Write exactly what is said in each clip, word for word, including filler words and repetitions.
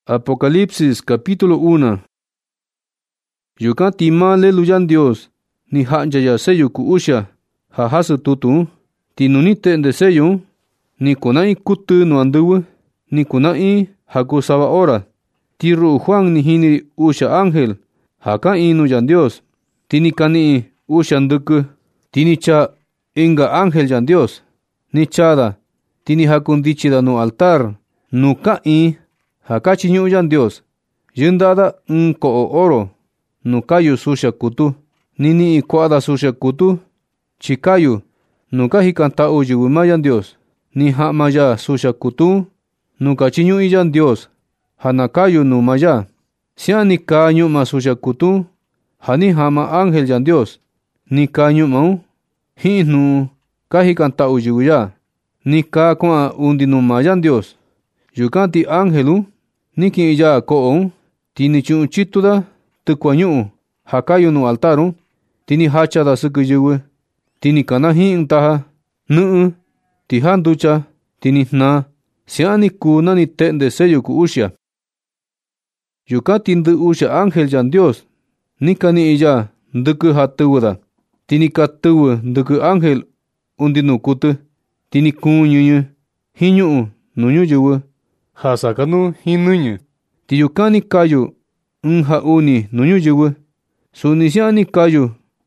Apocalipsis capítulo uno. Yukan tima leluyan Dios ni hanjaya sello ku usha ha hasu tutu ti nunite de sello ni kunai kutu no anduwe ni kunai haku saba ora ti ru Juan ni hini usha ángel haka inu yan Dios tini kani usha nduku tini cha inga ángel yan Dios ni chada tini hakundichida no altar no kai haka chinyu yan Dios yundada un ko oro no kayu susha kutu nini ikwada susha kutu chikayu no kahi kanta uyu mayan Dios ni ha maya susha kutu no kachinyu yan Dios hanakayu no maya siani kanyu ma susha kutu hani hama ángel yan Dios ni kanyu mau hi no kahi kanta uyu ya ni ka kwa undi no mayan Dios yukanti ángelu niki ya ko tini chu chituda tukwanyu hakayu no altaru tini hacha da sukuyuwe tini kanahi intaha nu ti handucha tini na siani ku nani tende sello ku usha yukati ndu usha ángel yan Dios nikani iya nduku hatuda tini katuwe nduku ángel undinu kutu tini kunyunyu hinyu nunyu yuwe hasakanu hinunyu ti yukani kayu unha uni nunyu yuwe sunisiani kayu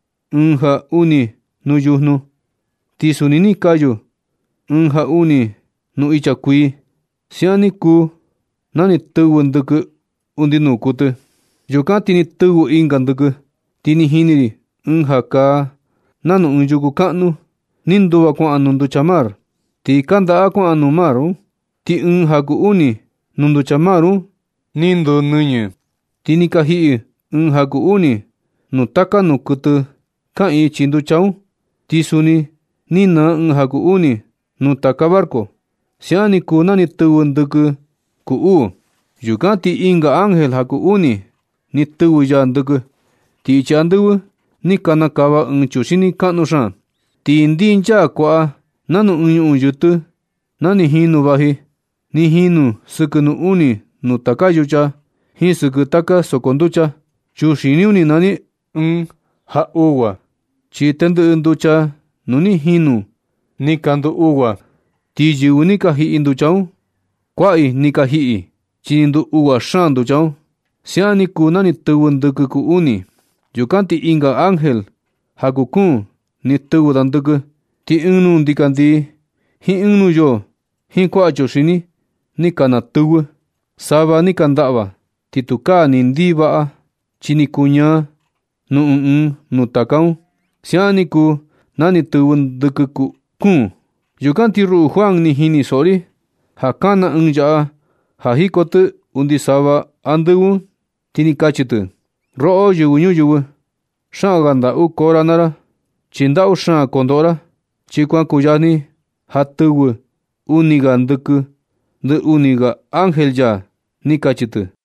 unha uni nuyuhnu ti sunini kayu unha uni nu ichakui siani ku nani tuwu nduku undinu kutu yukati ni tuwu inga nduku tini hiniri unha ka nanu unyuku kanu ninduwa kwa anundu chamar ti kanda kwa anu maru ti unha ku uni nundu chamaru nindu nunyu tini kahi unha ku uni nu taka nu kutu kai chindu chau ti suni nina unha ku uni nu taka barko siani ku nani tuwu nduku ku u yukati inga ángel haku uni ni tuwu ya nduku ti chanduwu ni kana kawa un chushini kanu shan ti ndinja kwa nanu unyu unyutu nani hinu bahi ni hinu sukunu uni nu taka yucha hi suku taka sokonducha chushini uni nani un ha uwa chi tendu nducha nuni hinu ni kandu uwa ti yu ni kahi induchau kwai ni kahi chi ndu uwa shandu chau siani ku nani tuwu nduku ku uni yukanti inga ángel hakuku ni tuwu danduku ti unu ndikandi hi unu yo hi kwa chushini ni kana tuwu saba ni kandawa ti tuka ni ndiba chini kunya nu un nu takau siani ku nani tuwu nduku ku ku yukanti ru Juan ni hini sori hakana unja hahikotu undi saba anduwu tini kachitu ro yugunyu yugu shaganda u koranara chinda u sha kondora chikwa kuyani hatuwu uniga nduku ndu uniga ángel ya ni kachitu